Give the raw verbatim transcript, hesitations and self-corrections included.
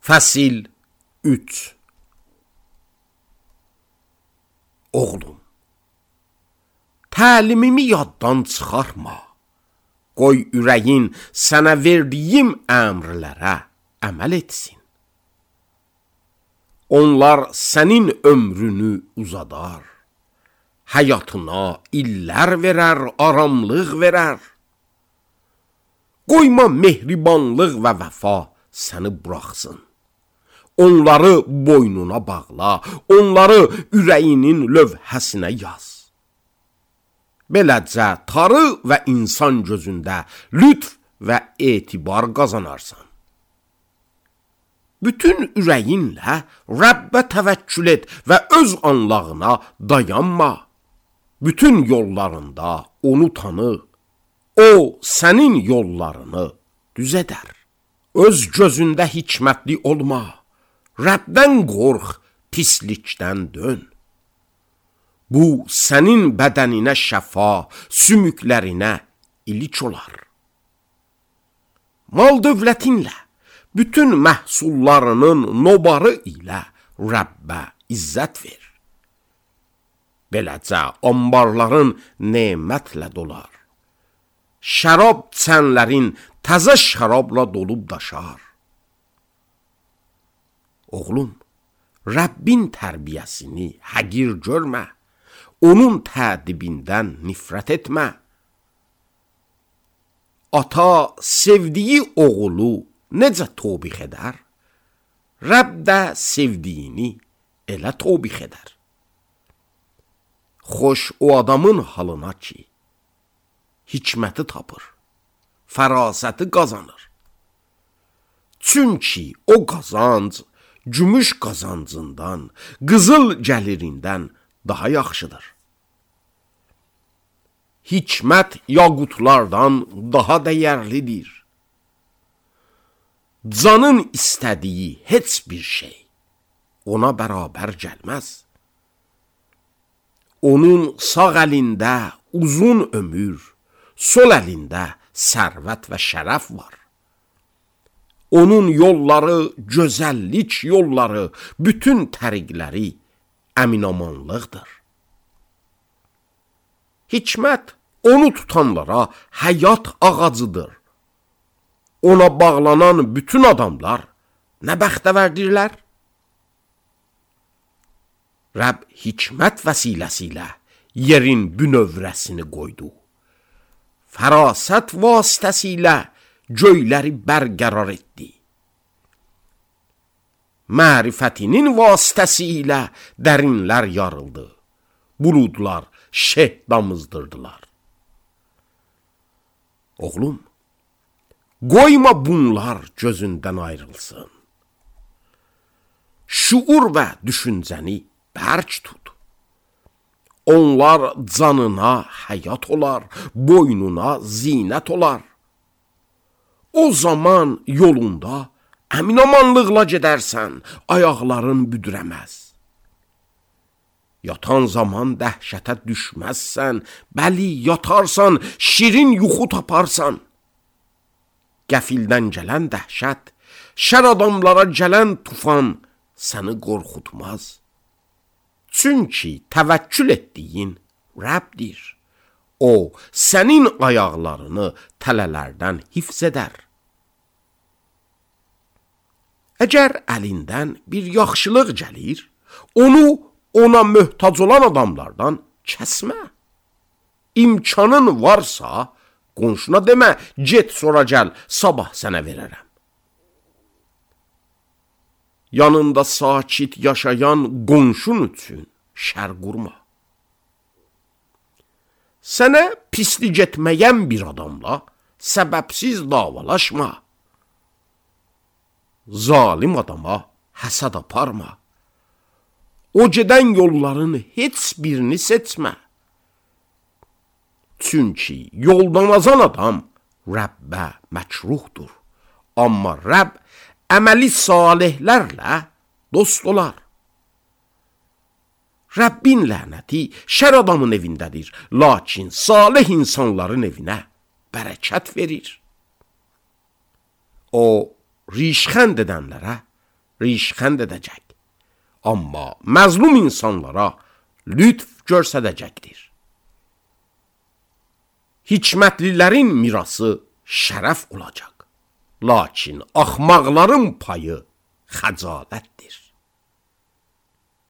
Fəsil üç. Oğlum, təlimimi yaddan çıxarma. Qoy ürəyin sənə verdiyim əmrlərə əməl etsin. Onlar sənin ömrünü uzadar. Həyatına illər verər, aramlıq verər. Qoyma mehribanlıq və vəfa səni buraxsın. Onları boynuna bağla, onları ürəyinin lövhəsinə yaz. Beləcə tarı və insan gözündə lütf və etibar qazanarsan. Bütün ürəyinlə Rəbbə təvəkkül et və öz anlağına dayanma. Bütün yollarında onu tanı. O sənin yollarını düz edər. Öz gözündə hikmətli olma. Rəbdən qorx, pislikdən dön. Bu sənin bədəninə şəfa, sümüklərinə ilik olar. Mal dövlətinlə, bütün məhsullarının nobarı ilə Rəbbə izzət ver. Beləcə ambarların nemətlə dolar. Şərab çənlərin təzə şərabla dolub daşar. Oğlum, Rəbbin tərbiyəsini həqir görmə. Onun tədibindən nifrət etmə. Ata sevdiyi oğulu necə tobix edər? Rəbb də sevdiyini elə tobix edər. Xoş o adamın halına ki, hikməti tapır, fərasəti qazanır. Çünki o qazanc, gümüş qazancından, qızıl gəlirindən daha yaxşıdır. Hikmət yaqutlardan daha dəyərlidir. Canın istədiyi heç bir şey ona bərabər gəlməz. Onun sağ əlində uzun ömür, sol əlində sərvət və şərəf var. Onun yolları, gözəllik yolları, bütün təriqləri əminamanlıqdır. Hikmət onu tutanlara həyat ağacıdır. Ona bağlanan bütün adamlar nə bəxtəvərdirlər? Rəbb hikmət vəsiləsi ilə yerin bünövrəsini qoydu. Fərasət vasitəsilə göyləri bərqərar etdi. Mərifətinin vasitəsi ilə dərinlər yarıldı. Buludlar şeh damızdırdılar. Oğlum, qoyma bunlar gözündən ayrılsın. Şuur və düşüncəni bərk tut. Onlar canına həyat olar, boynuna zinət olar. O zaman yolunda əminamanlıqla gedərsən, ayaqların büdürəməz. Yatan zaman dəhşətə düşməzsən, bəli yatarsan, şirin yuxu taparsan. Qəfildən gələn dəhşət, şər adamlara gələn tufan səni qorxutmaz. Çünki təvəkkül etdiyin Rəbdir. O, sənin ayaqlarını tələlərdən hifz edər. Əgər əlindən bir yaxşılıq gəlir, onu ona möhtac olan adamlardan kəsmə. İmkanın varsa, qonşuna demə, get sonra gəl, sabah sənə verərəm. Yanında sakit yaşayan qonşun üçün şər qurma. Sənə pislik etməyən bir adamla səbəbsiz davalaşma. Zalim adama həsəd aparma. O gedən yolların heç birini seçmə. Çünki yoldan azan adam Rəbbə məkruhdur. Amma Rəbb əməli salihlərlə dost olar. Rəbbin lənəti şər adamın evindədir, lakin salih insanların evinə bərəkət verir. O, rişxənd edənlərə rişxənd edəcək. Amma məzlum insanlara lütf göstərəcəkdir. Hikmətlilərin mirası şərəf olacaq. Lakin axmaqların payı xəcalətdir.